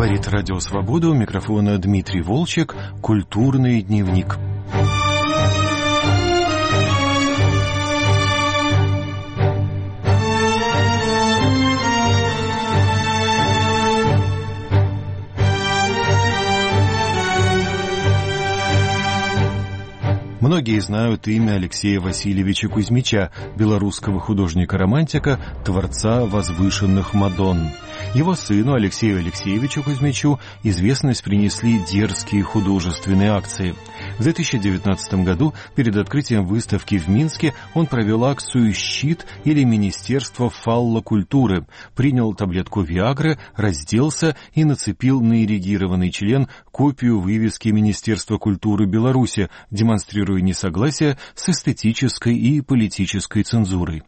Говорит Радио Свобода, у микрофона Дмитрий Волчек, «Культурный дневник». Многие знают имя Алексея Васильевича Кузьмича, белорусского художника-романтика, творца возвышенных Мадонн. Его сыну Алексею Алексеевичу Кузьмичу известность принесли дерзкие художественные акции. В 2019 году перед открытием выставки в Минске он провел акцию «Щит» или «Министерство фаллокультуры», принял таблетку Виагры, разделся и нацепил на эрегированный член копию вывески Министерства культуры Беларуси, демонстрируя несогласие с эстетической и политической цензурой.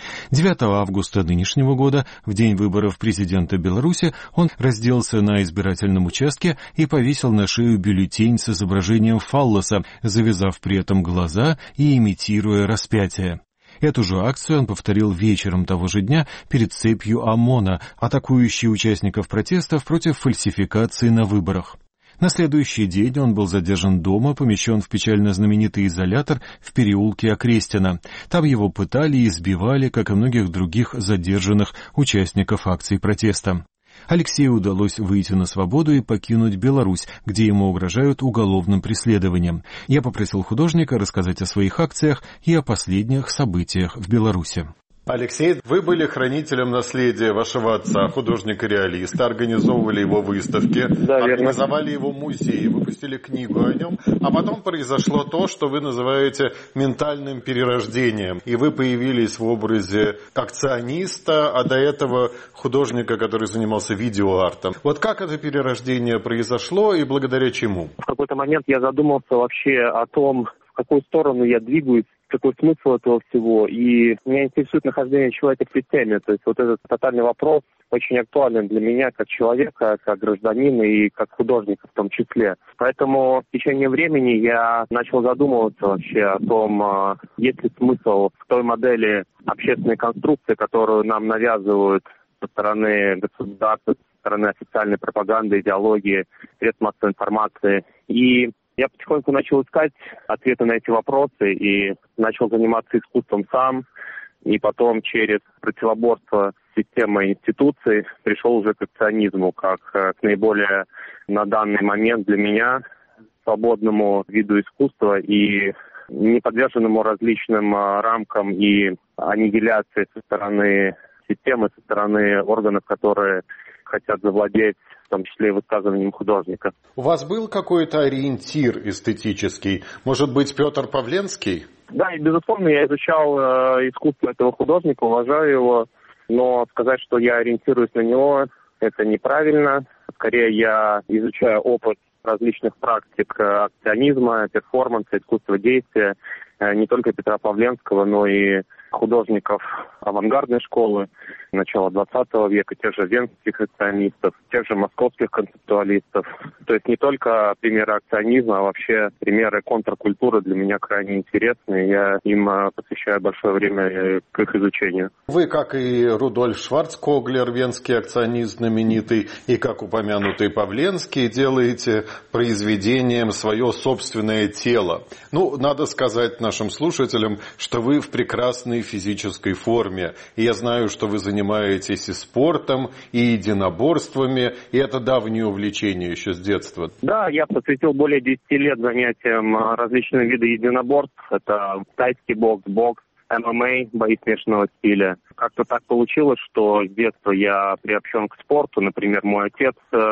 9 августа нынешнего года, в день выборов президента Беларуси, он разделся на избирательном участке и повесил на шею бюллетень с изображением фаллоса, завязав при этом глаза и имитируя распятие. Эту же акцию он повторил вечером того же дня перед цепью ОМОНа, атакующей участников протестов против фальсификации на выборах. На следующий день он был задержан дома, помещен в печально знаменитый изолятор в переулке Окрестина. Там его пытали и избивали, как и многих других задержанных участников акций протеста. Алексею удалось выйти на свободу и покинуть Беларусь, где ему угрожают уголовным преследованием. Я попросил художника рассказать о своих акциях и о последних событиях в Беларуси. Алексей, вы были хранителем наследия вашего отца, художника-реалиста, организовывали его выставки, организовали его музей, выпустили книгу о нем, а потом произошло то, что вы называете ментальным перерождением, и вы появились в образе акциониста, а до этого художника, который занимался видеоартом. Вот как это перерождение произошло и благодаря чему? В какой-то момент я задумался вообще о том, в какую сторону я двигаюсь, какой смысл этого всего, и меня интересует нахождение человека в системе, то есть вот этот тотальный вопрос очень актуален для меня как человека, как гражданина и как художника в том числе. Поэтому в течение времени я начал задумываться вообще о том, есть ли смысл в той модели общественной конструкции, которую нам навязывают со стороны государства, со стороны официальной пропаганды, идеологии, средств массовой информации. И я потихоньку начал искать ответы на эти вопросы и начал заниматься искусством сам. И потом через противоборство с системой институций пришел уже к акционизму, как к наиболее на данный момент для меня свободному виду искусства и не подверженному различным рамкам и аннигиляции со стороны системы, со стороны органов, которые хотят завладеть, в том числе и высказыванием художника. У вас был какой-то ориентир эстетический? Может быть, Петр Павленский? Да, и безусловно, я изучал искусство этого художника, уважаю его, но сказать, что я ориентируюсь на него, это неправильно. Скорее, я изучаю опыт различных практик акционизма, перформанса, искусства действия, не только Петра Павленского, но и художников авангардной школы начала 20 века, тех же венских акционистов, тех же московских концептуалистов. То есть не только примеры акционизма, а вообще примеры контркультуры для меня крайне интересны. Я им посвящаю большое время к их изучению. Вы, как и Рудольф Шварцкоглер, венский акционист знаменитый, и как упомянутый Павленский, делаете произведением свое собственное тело. Ну, надо сказать нашим слушателям, что вы в прекрасной физической форме. И я знаю, что вы занимаетесь и спортом, и единоборствами, и это давнее увлечение еще с детства. Да, я посвятил более 10 лет занятиям различных видов единоборств. Это тайский бокс, ММА, бои смешанного стиля. Как-то так получилось, что с детства я приобщен к спорту. Например, мой отец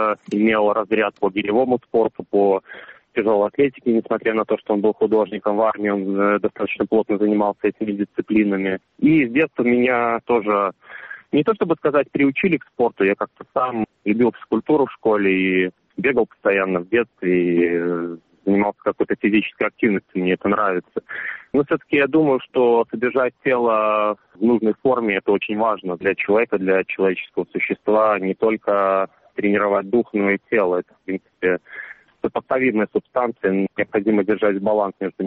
имел разряд по беговому спорту, по тяжелой атлетики, несмотря на то, что он был художником в армии, он достаточно плотно занимался этими дисциплинами. И с детства меня тоже, не то чтобы сказать, приучили к спорту, я как-то сам любил физкультуру в школе и бегал постоянно в детстве, и занимался какой-то физической активностью, мне это нравится. Но все-таки я думаю, что содержать тело в нужной форме – это очень важно для человека, для человеческого существа, не только тренировать дух, но и тело. Это, в принципе, сопоставимые субстанции, необходимо держать баланс между ними.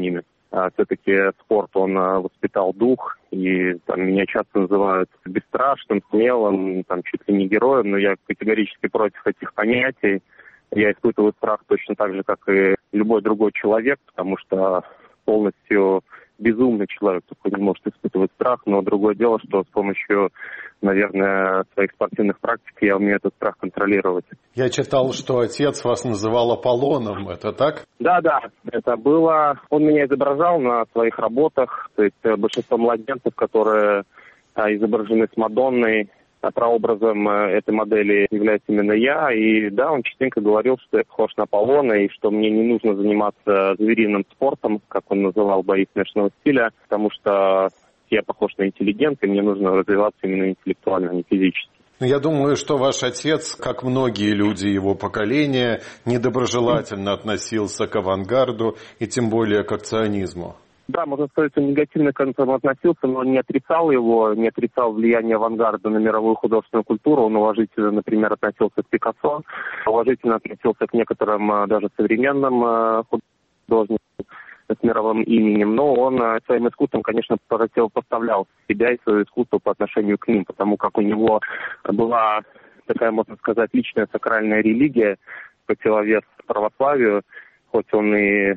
Все-таки спорт, он воспитал дух, и там, меня часто называют бесстрашным, смелым, там, чуть ли не героем, но я категорически против этих понятий. Я испытываю страх точно так же, как и любой другой человек, потому что полностью безумный человек только не может испытывать страх, но другое дело, что с помощью, наверное, своих спортивных практик я умею этот страх контролировать. Я читал, что отец вас называл Аполлоном, это так? Да, это было. Он меня изображал на своих работах, то есть большинство младенцев, которые изображены с Мадонной, прообразом этой модели является именно я. И да, он частенько говорил, что я похож на Аполлона, и что мне не нужно заниматься звериным спортом, как он называл бои смешанного стиля, потому что я похож на интеллигента, и мне нужно развиваться именно интеллектуально, а не физически. Я думаю, что ваш отец, как многие люди его поколения, недоброжелательно относился к авангарду и тем более к акционизму. Да, можно сказать, он негативно к этому относился, но не отрицал его, не отрицал влияние авангарда на мировую художественную культуру. Он уважительно, например, относился к Пикассо, уважительно относился к некоторым даже современным художникам с мировым именем, но он своим искусством, конечно, противопоставлял себя и свое искусство по отношению к ним, потому как у него была такая, можно сказать, личная сакральная религия, противовес православию, хоть он и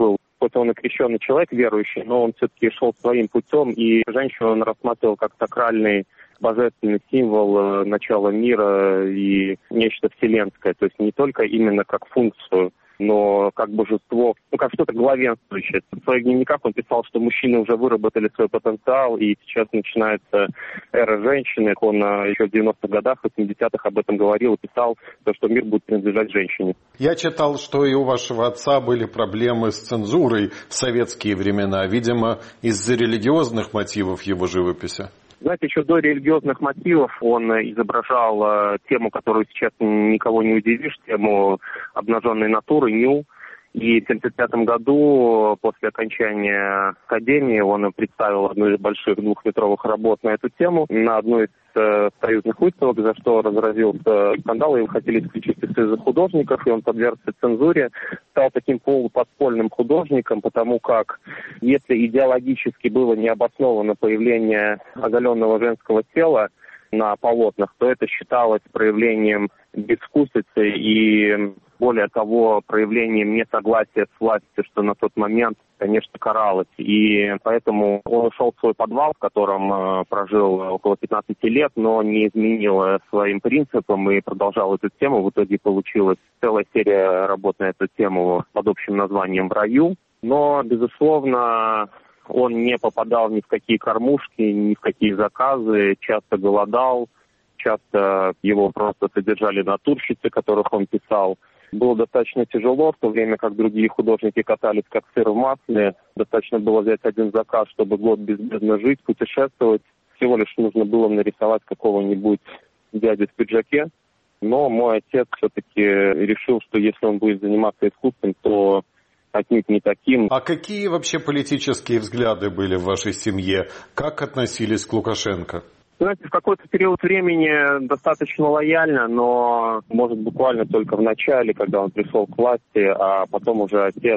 крещенный человек, верующий, но он все-таки шел своим путем, и женщину он рассматривал как сакральный, божественный символ начала мира и нечто вселенское, то есть не только именно как функцию, но как божество, как что-то главенствующее. В своих дневниках он писал, что мужчины уже выработали свой потенциал, и сейчас начинается эра женщины. Он еще в 90-х годах, 80-х об этом говорил и писал, что мир будет принадлежать женщине. Я читал, что и у вашего отца были проблемы с цензурой в советские времена, видимо, из-за религиозных мотивов его живописи. Знаете, еще до религиозных мотивов он изображал тему, которую сейчас никого не удивишь, тему обнаженной натуры, ню. И в 1975 году, после окончания академии, он представил одну из больших 2-метровых работ на эту тему на одной из союзных выставок, за что разразился скандал, его хотели исключить из союза художников, и он подвергся цензуре, стал таким полуподпольным художником, потому как если идеологически было необосновано появление оголенного женского тела на полотнах, то это считалось проявлением безвкусицы и, более того, проявлением несогласия с властью, что на тот момент, конечно, каралось. И поэтому он ушел в свой подвал, в котором прожил около 15 лет, но не изменил своим принципам и продолжал эту тему. В итоге получилась целая серия работ на эту тему под общим названием «В раю». Но, безусловно, он не попадал ни в какие кормушки, ни в какие заказы, часто голодал, часто его просто содержали натурщицы, которых он писал. Было достаточно тяжело, в то время как другие художники катались как сыр в масле. Достаточно было взять один заказ, чтобы год безбедно жить, путешествовать. Всего лишь нужно было нарисовать какого-нибудь дядю в пиджаке. Но мой отец все-таки решил, что если он будет заниматься искусством, то отнюдь не таким. А какие вообще политические взгляды были в вашей семье? Как относились к Лукашенко? Знаете, в какой-то период времени достаточно лояльно, но, может, буквально только в начале, когда он пришел к власти, а потом уже отец...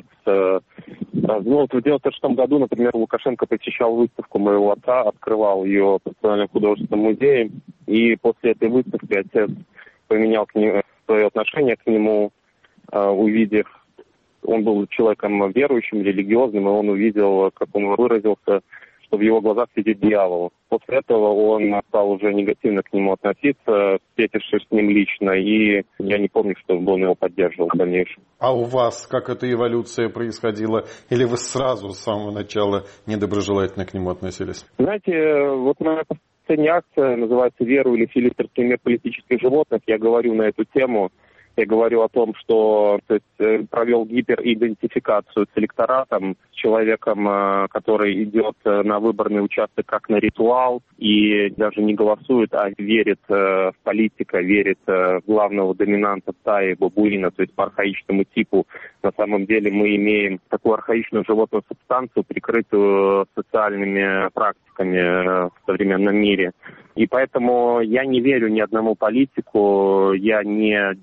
в 96-м году, например, Лукашенко посещал выставку моего отца, открывал ее в Национальном художественном музее, и после этой выставки отец поменял к нему свое отношение к нему, увидев... Он был человеком верующим, религиозным, и он увидел, как он выразился, что в его глазах сидит дьявол. После этого он стал уже негативно к нему относиться, встретившись с ним лично, и я не помню, чтобы он его поддерживал в дальнейшем. А у вас как эта эволюция происходила? Или вы сразу с самого начала недоброжелательно к нему относились? Знаете, вот моя последняя акция называется «Веру или филистерский мир политических животных». Я говорю на эту тему. Я говорю о том, что провел гиперидентификацию с электоратом, с человеком, который идет на выборный участок как на ритуал и даже не голосует, а верит в политика, верит в главного доминанта стаи бабуина, то есть по архаичному типу. На самом деле мы имеем такую архаичную животную субстанцию, прикрытую социальными практиками в современном мире. И поэтому я не верю ни одному политику, я не делаю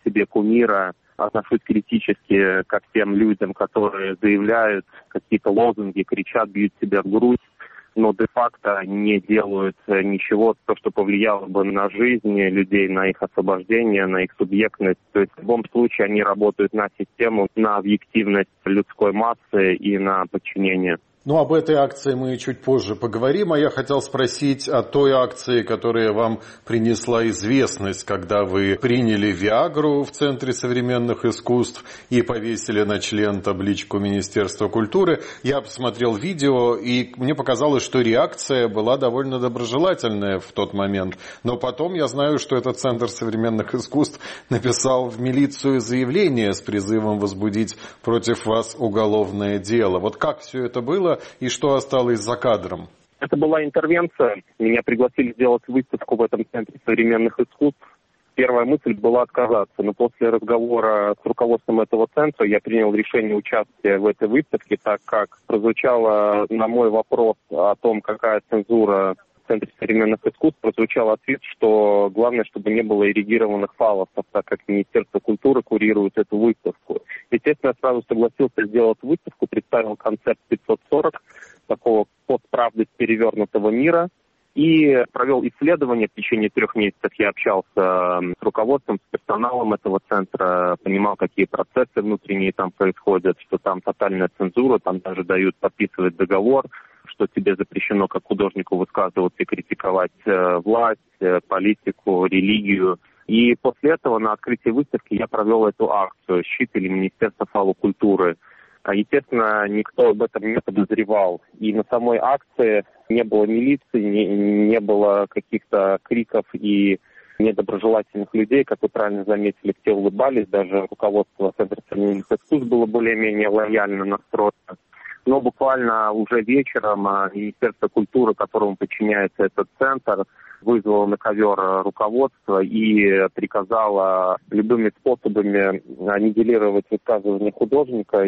себе кумира, отношусь критически ко всем людям, которые заявляют какие-то лозунги, кричат, бьют себя в грудь, но де-факто не делают ничего, то, что повлияло бы на жизнь людей, на их освобождение, на их субъектность. То есть в любом случае они работают на систему, на объективность людской массы и на подчинение. Ну, об этой акции мы чуть позже поговорим, а я хотел спросить о той акции, которая вам принесла известность, когда вы приняли Виагру в Центре современных искусств и повесили на член табличку Министерства культуры. Я посмотрел видео, и мне показалось, что реакция была довольно доброжелательная в тот момент. Но потом я знаю, что этот Центр современных искусств написал в милицию заявление с призывом возбудить против вас уголовное дело. Вот как все это было? И что осталось за кадром? Это была интервенция. Меня пригласили сделать выставку в этом Центре современных искусств. Первая мысль была отказаться, но после разговора с руководством этого центра я принял решение участия в этой выставке, так как прозвучало на мой вопрос о том, какая цензура в Центре современных искусств, прозвучал ответ, что главное, чтобы не было эрегированных фаллосов, так как Министерство культуры курирует эту выставку. Естественно, я сразу согласился сделать выставку, представил концепт 540, такого постправды перевернутого мира, и провел исследование в течение 3 месяцев. Я общался с руководством, с персоналом этого центра, понимал, какие процессы внутренние там происходят, что там тотальная цензура, там даже дают подписывать договор, что тебе запрещено как художнику высказываться и критиковать власть, политику, религию. И после этого на открытии выставки я провел эту акцию «Щит» или Министерство фалокультуры. Естественно, никто об этом не подозревал. И на самой акции не было милиции, не было каких-то криков и недоброжелательных людей, как вы правильно заметили, все улыбались. Даже руководство Центра современных искусств было более-менее лояльно настроено. Но буквально уже вечером Министерство культуры, которому подчиняется этот центр, вызвало на ковер руководство и приказало любыми способами аннигилировать высказывание художника.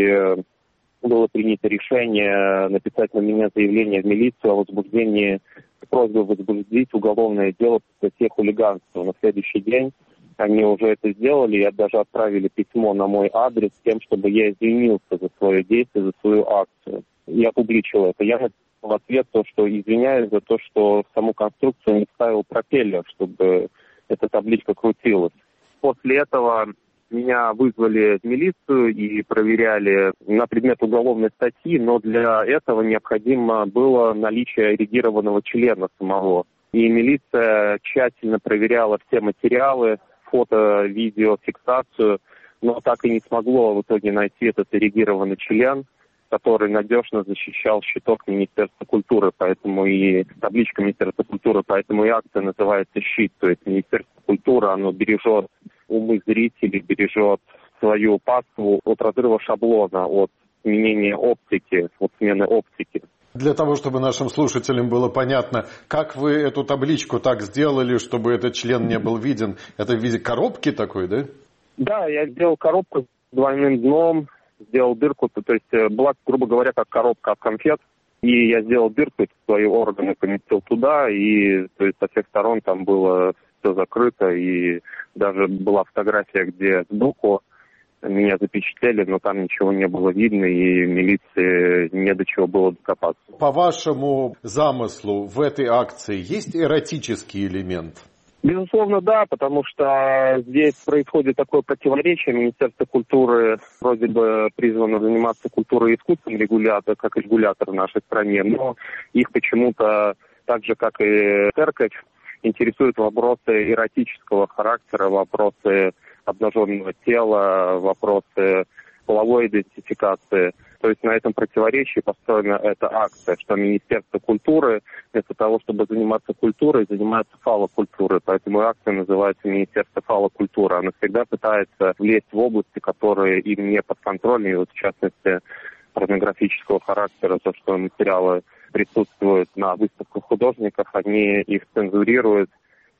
И было принято решение написать на меня заявление в милицию о возбуждении, просьбой возбудить уголовное дело по статье хулиганства. На следующий день они уже это сделали, и даже отправили письмо на мой адрес с тем, чтобы я извинился за свое действие, за свою акцию. Я публичил это. Я написал в ответ то, что извиняюсь за то, что в саму конструкцию не вставил пропеллер, чтобы эта табличка крутилась. После этого меня вызвали в милицию и проверяли на предмет уголовной статьи, но для этого необходимо было наличие эрегированного члена самого. И милиция тщательно проверяла все материалы, фото, видео, фиксацию, но так и не смогло в итоге найти этот эрегированный член, который надежно защищал щиток Министерства культуры, поэтому и табличка Министерства культуры, поэтому и акция называется «Щит». То есть Министерство культуры, оно бережет умы зрителей, бережет свою паству от разрыва шаблона, от изменения оптики, от смены оптики. Для того, чтобы нашим слушателям было понятно, как вы эту табличку так сделали, чтобы этот член не был виден, это в виде коробки такой, да? Да, я сделал коробку с двойным дном, сделал дырку, то есть была, грубо говоря, как коробка от конфет, и я сделал дырку, свои органы поместил туда, и то есть со всех сторон там было все закрыто, и даже была фотография, где сбоку меня запечатлели, но там ничего не было видно, и милиции не до чего было докопаться. По вашему замыслу в этой акции есть эротический элемент? Безусловно, да, потому что здесь происходит такое противоречие. Министерство культуры вроде бы призвано заниматься культурой и искусством как регулятор в нашей стране, но их почему-то, так же как и церковь, интересуют вопросы эротического характера, вопросы обнаженного тела, вопросы половой идентификации. То есть на этом противоречии построена эта акция, что Министерство культуры вместо того, чтобы заниматься культурой, занимается фалокультурой. Поэтому акция называется Министерство фалокультуры. Она всегда пытается влезть в области, которые им не подконтрольны. И вот в частности порнографического характера, то, что материалы присутствуют на выставках художников, они их цензурируют.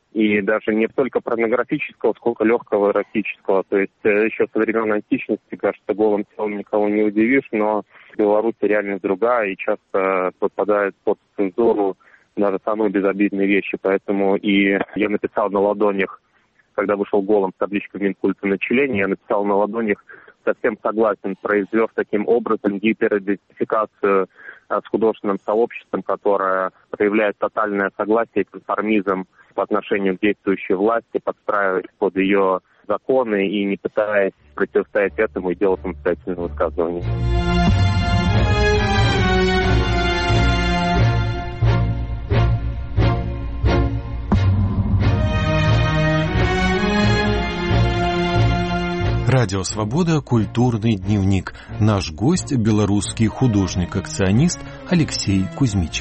И даже не столько порнографического, сколько легкого эротического. То есть еще со времен античности, кажется, голым телом никого не удивишь, но в Беларуси реальность другая и часто попадает под цензуру даже самые безобидные вещи. Поэтому и я написал на ладонях когда вышел голым с табличкой Минкульта на челе, я написал на ладонях «совсем согласен», произвел таким образом гиперидентификацию с художественным сообществом, которое проявляет тотальное согласие и конформизм по отношению к действующей власти, подстраиваясь под ее законы и не пытаясь противостоять этому и делать самостоятельные высказывания. Радио «Свобода», культурный дневник. Наш гость – белорусский художник-акционист Алексей Кузьмич.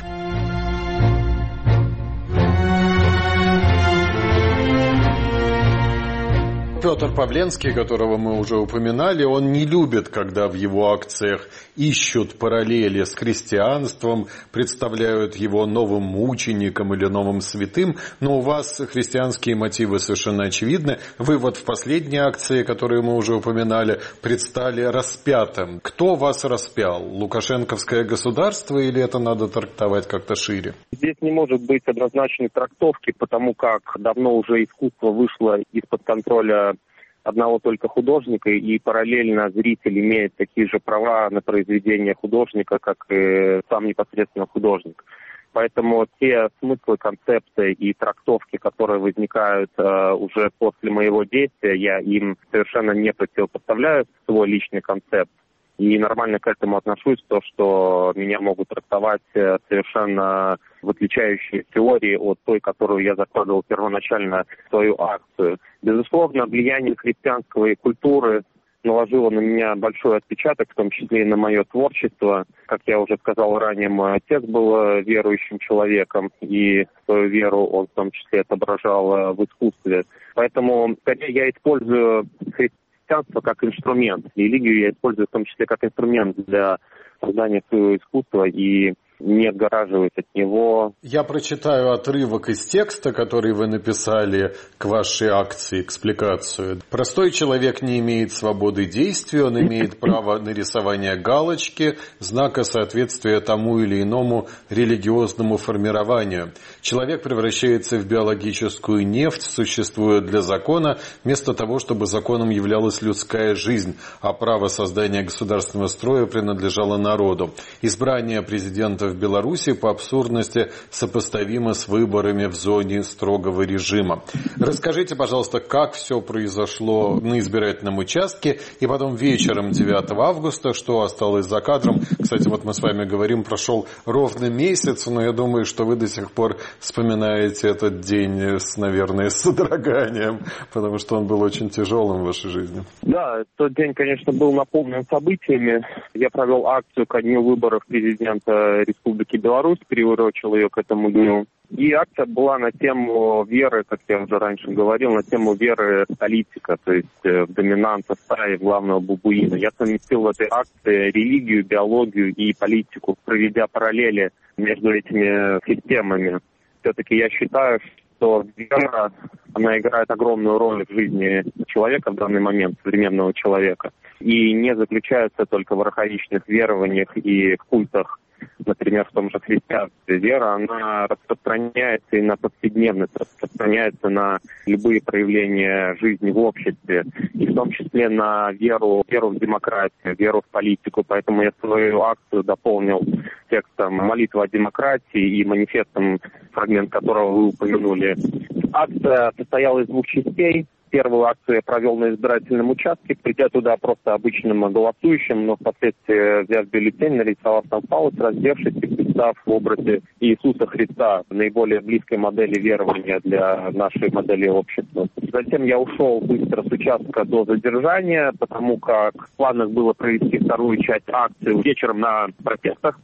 Петр Павленский, которого мы уже упоминали, он не любит, когда в его акциях ищут параллели с христианством, представляют его новым мучеником или новым святым, но у вас христианские мотивы совершенно очевидны. Вы вот в последней акции, которую мы уже упоминали, предстали распятым. Кто вас распял? Лукашенковское государство или это надо трактовать как-то шире? Здесь не может быть однозначной трактовки, потому как давно уже искусство вышло из-под контроля одного только художника, и параллельно зритель имеет такие же права на произведение художника, как и сам непосредственно художник. Поэтому те смыслы, концепты и трактовки, которые возникают уже после моего действия, я им совершенно не противопоставляю свой личный концепт. И нормально к этому отношусь, то, что меня могут трактовать совершенно в отличающей теории от той, которую я закладывал первоначально в свою акцию. Безусловно, влияние христианской культуры наложило на меня большой отпечаток, в том числе и на мое творчество. Как я уже сказал ранее, мой отец был верующим человеком, и свою веру он в том числе отображал в искусстве. Поэтому скорее я использую христианство как инструмент. Религию я использую в том числе как инструмент для создания своего искусства и не отгораживаюсь от него. Я прочитаю отрывок из текста, который вы написали к вашей акции, экспликацию. Простой человек не имеет свободы действия, он имеет право на рисование галочки, знака соответствия тому или иному религиозному формированию. Человек превращается в биологическую нефть, существуя для закона, вместо того, чтобы законом являлась людская жизнь, а право создания государственного строя принадлежало народу. Избрание президента в Беларуси по абсурдности сопоставимо с выборами в зоне строгого режима. Расскажите, пожалуйста, как все произошло на избирательном участке, и потом вечером 9 августа, что осталось за кадром. Кстати, вот мы с вами говорим, прошел ровно месяц, но я думаю, что вы до сих пор вспоминаете этот день, наверное, с содроганием, потому что он был очень тяжелым в вашей жизни. Да, тот день, конечно, был наполнен событиями. Я провел акцию ко дню выборов президента Республики Беларусь, приурочил ее к этому дню. И акция была на тему веры, как я уже раньше говорил, на тему веры политика, то есть в доминанта стаи, в главного бабуина. Я совместил в этой акции религию, биологию и политику, проведя параллели между этими системами. Все-таки я считаю, что вера, она играет огромную роль в жизни человека в данный момент, современного человека. И не заключается только в архаичных верованиях и культах, например, в том же христианстве. Вера, она распространяется и на повседневность, распространяется на любые проявления жизни в обществе, и в том числе на веру в демократию, веру в политику. Поэтому я свою акцию дополнил текстом «Молитва о демократии» и манифестом, фрагмент которого вы упомянули. Акция состояла из двух частей. Первую акцию я провел на избирательном участке, придя туда просто обычным голосующим, но впоследствии, взяв бюллетень, нарисовав там палец, раздевшись и представ в образе Иисуса Христа, наиболее близкой модели верования для нашей модели общества. Затем я ушел быстро с участка до задержания, потому как в планах было провести вторую часть акции вечером на протестах.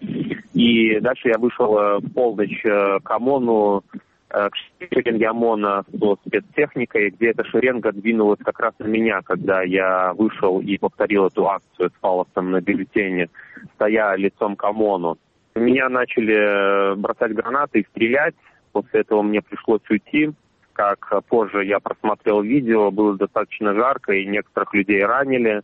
И дальше я вышел в полночь к ОМОНу, к шеренге ОМОНа со спецтехникой, где эта шеренга двинулась как раз на меня, когда я вышел и повторил эту акцию с палцем на бюллетене, стоя лицом к ОМОНу. Меня начали бросать гранаты и стрелять. После этого мне пришлось уйти. Как позже я просмотрел видео, было достаточно жарко, и некоторых людей ранили.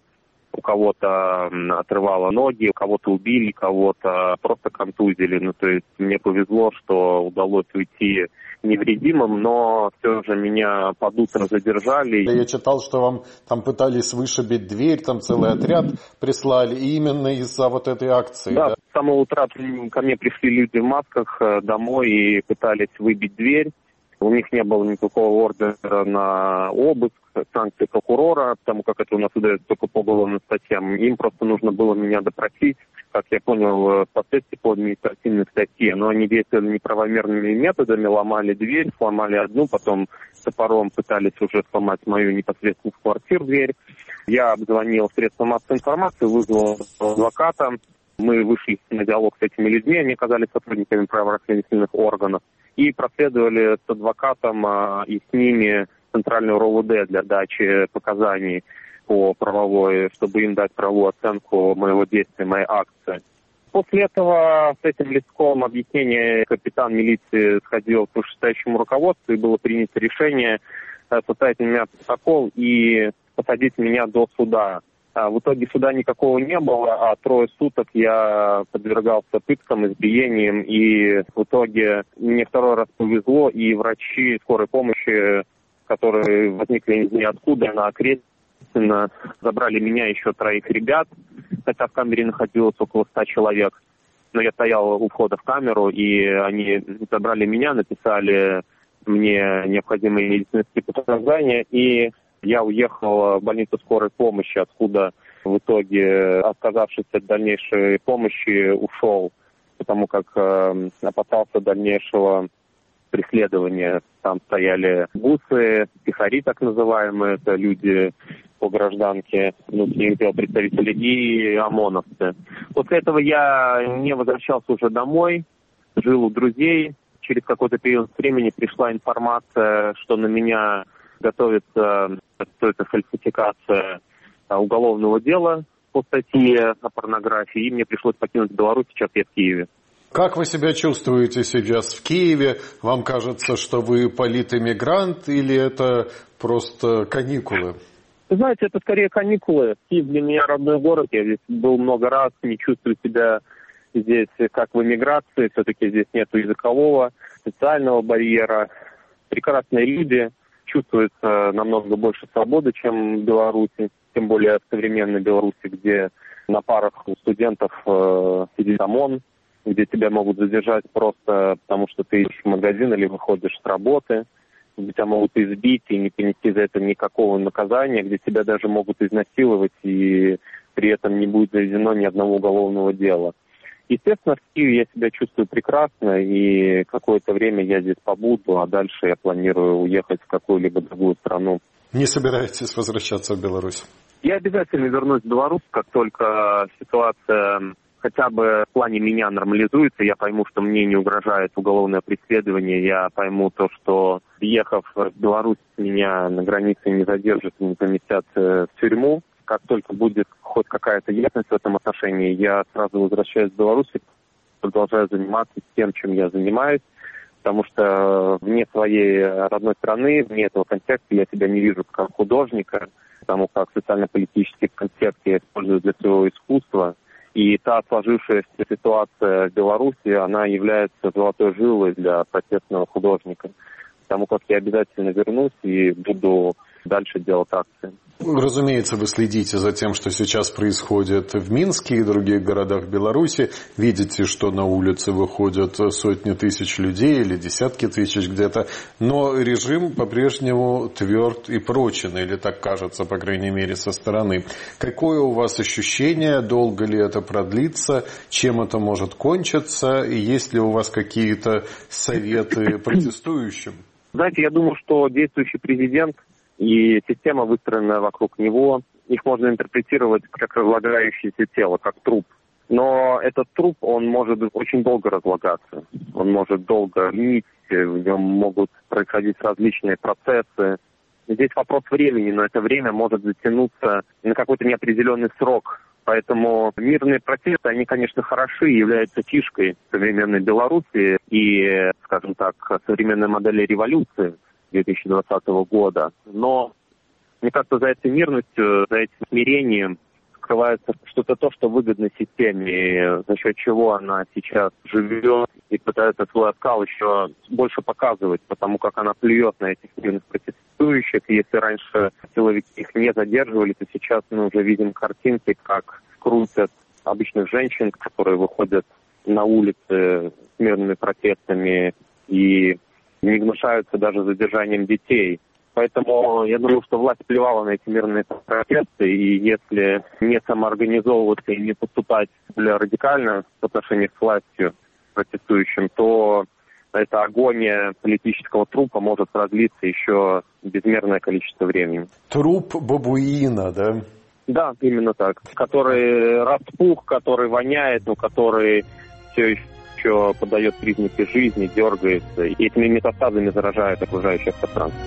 у кого-то отрывало ноги, у кого-то убили, кого-то просто контузили. Ну, то есть мне повезло, что удалось уйти невредимым, но все же меня под утро задержали. Я читал, что вам там пытались вышибить дверь, там целый отряд прислали, и именно из-за вот этой акции. Да, с самого утра ко мне пришли люди в масках домой и пытались выбить дверь. У них не было никакого ордера на обыск, санкций прокурора, потому как это у нас выдается только по уголовным статьям. Им просто нужно было меня допросить, как я понял, впоследствии по административной статье. Но они действовали неправомерными методами, ломали дверь, сломали одну, потом топором пытались уже сломать мою непосредственно в квартиру дверь. Я обзвонил средства массовой информации, вызвал адвоката. Мы вышли на диалог с этими людьми, они оказались сотрудниками правоохранительных органов. И проследовали с адвокатом и с ними Центральную РОВД для дачи показаний по правовой, чтобы им дать правовую оценку моего действия, моей акции. После этого с этим листком объяснения капитан милиции сходил к вышестоящему руководству, и было принято решение составить на меня протокол и посадить меня до суда. В итоге суда никакого не было, а 3 суток я подвергался пыткам, избиениям, и в итоге мне 2 раз повезло, и врачи скорой помощи, которые возникли из ниоткуда на Окрестина, забрали меня и еще 3 ребят, хотя в камере находилось около 100 человек. Но я стоял у входа в камеру, и они забрали меня, написали мне необходимые медицинские показания, и я уехал в больницу скорой помощи, откуда в итоге, отказавшись от дальнейшей помощи, ушел, потому как опасался дальнейшего преследования. Там стояли бусы, тихари так называемые, это люди по гражданке, внутренних дел представители, и ОМОНовцы. После этого я не возвращался уже домой, жил у друзей. Через какой-то период времени пришла информация, что на меня готовится фальсификация уголовного дела по статье о порнографии, и мне пришлось покинуть Беларусь, сейчас я в Киеве. Как вы себя чувствуете сейчас в Киеве? Вам кажется, что вы политэмигрант, или это просто каникулы? Вы знаете, это скорее каникулы. Киев для меня родной город, я здесь был много раз, не чувствую себя здесь как в эмиграции, все-таки здесь нет языкового, социального барьера. Прекрасные люди, чувствуется намного больше свободы, чем в Беларуси, тем более в современной Беларуси, где на парах у студентов сидит ОМОН, где тебя могут задержать просто потому, что ты идешь в магазин или выходишь с работы, где тебя могут избить и не принести за это никакого наказания, где тебя даже могут изнасиловать, и при этом не будет заведено ни одного уголовного дела. Естественно, в Киеве я себя чувствую прекрасно, и какое-то время я здесь побуду, а дальше я планирую уехать в какую-либо другую страну. Не собираетесь возвращаться в Беларусь? Я обязательно вернусь в Беларусь, как только ситуация хотя бы в плане меня нормализуется, я пойму, что мне не угрожает уголовное преследование, я пойму то, что, въехав в Беларусь, меня на границе не задержат и не поместят в тюрьму. Как только будет хоть какая-то ясность в этом отношении, я сразу возвращаюсь в Беларусь и продолжаю заниматься тем, чем я занимаюсь, потому что вне своей родной страны, вне этого контекста я себя не вижу как художника, потому как социально-политический контекст я использую для своего искусства. И та сложившаяся ситуация в Беларуси, она является золотой жилой для протестного художника, потому как я обязательно вернусь и буду дальше делать акции. Разумеется, вы следите за тем, что сейчас происходит в Минске и других городах Беларуси. Видите, что на улицы выходят сотни тысяч людей или десятки тысяч где-то. Но режим по-прежнему тверд и прочен, или так кажется, по крайней мере, со стороны. Какое у вас ощущение, долго ли это продлится, чем это может кончиться, и есть ли у вас какие-то советы протестующим? Знаете, я думаю, что действующий президент и система, выстроенная вокруг него, их можно интерпретировать как разлагающееся тело, как труп. Но этот труп, он может очень долго разлагаться, он может долго гнить, в нем могут происходить различные процессы. Здесь вопрос времени, но это время может затянуться на какой-то неопределенный срок. Поэтому мирные протесты, они, конечно, хороши, являются фишкой современной Беларуси и, скажем так, современной модели революции 2020 года. Но, мне кажется, за этой мирностью, за этим смирением скрывается что-то то, что выгодно системе, за счет чего она сейчас живет и пытается свой оскал еще больше показывать, потому как она плюет на этих мирных протестующих. Если раньше силовики их не задерживали, то сейчас мы уже видим картинки, как крутят обычных женщин, которые выходят на улицы с мирными протестами и не гнушаются даже задержанием детей. Поэтому я думаю, что власть плевала на эти мирные протесты, и если не самоорганизовываться и не поступать более радикально в отношении с властью протестующим, то эта агония политического трупа может разлиться еще безмерное количество времени. Труп бабуина, да? Да, именно так. Который распух, который воняет, но который все еще подает признаки жизни, дергается, и этими метастазами заражает окружающее пространство.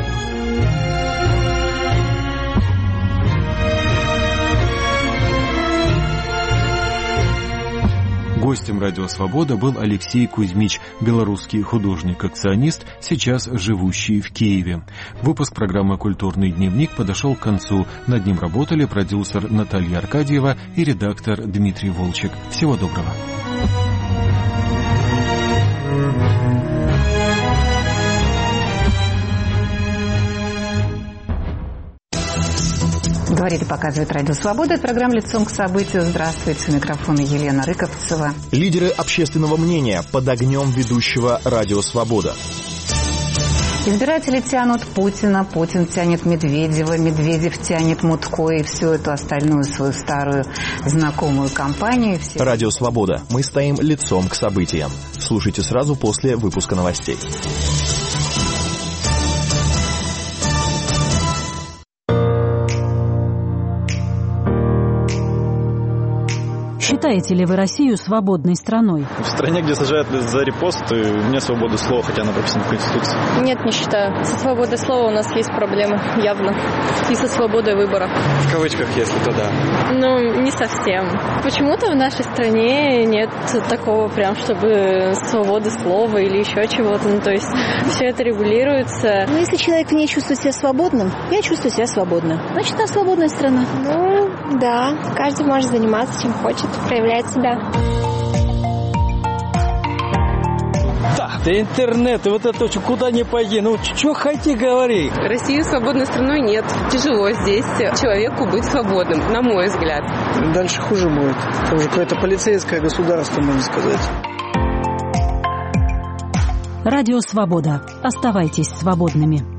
Гостем «Радио Свобода» был Алексей Кузьмич, белорусский художник-акционист, сейчас живущий в Киеве. Выпуск программы «Культурный дневник» подошел к концу. Над ним работали продюсер Наталья Аркадьева и редактор Дмитрий Волчек. Всего доброго. Говорит и показывает «Радио Свобода». Это программа «Лицом к событию». Здравствуйте. У микрофона Елена Рыковцева. Лидеры общественного мнения под огнем ведущего «Радио Свобода». Избиратели тянут Путина, Путин тянет Медведева, Медведев тянет Мутко и всю эту остальную свою старую знакомую компанию. «Радио Свобода». Мы стоим лицом к событиям. Слушайте сразу после выпуска новостей. Считаете ли вы Россию свободной страной? В стране, где сажают за репосты, нет свободы слова, хотя она прописана в Конституции. Нет, не считаю. Со свободой слова у нас есть проблемы, явно. И со свободой выбора. В кавычках, если то да. Ну, не совсем. Почему-то в нашей стране нет такого прям, чтобы свободы слова или еще чего-то. Ну, то есть все это регулируется. Ну, если человек не чувствует себя свободным, я чувствую себя свободно. Значит, она свободная страна. Ну, да. Каждый может заниматься чем хочет, проявлять себя. Да интернет, и вот это куда ни пойди, ну что хоти говори. Россию свободной страной нет. Тяжело здесь человеку быть свободным, на мой взгляд. Дальше хуже будет. Это уже какое-то полицейское государство, можно сказать. Радио Свобода. Оставайтесь свободными.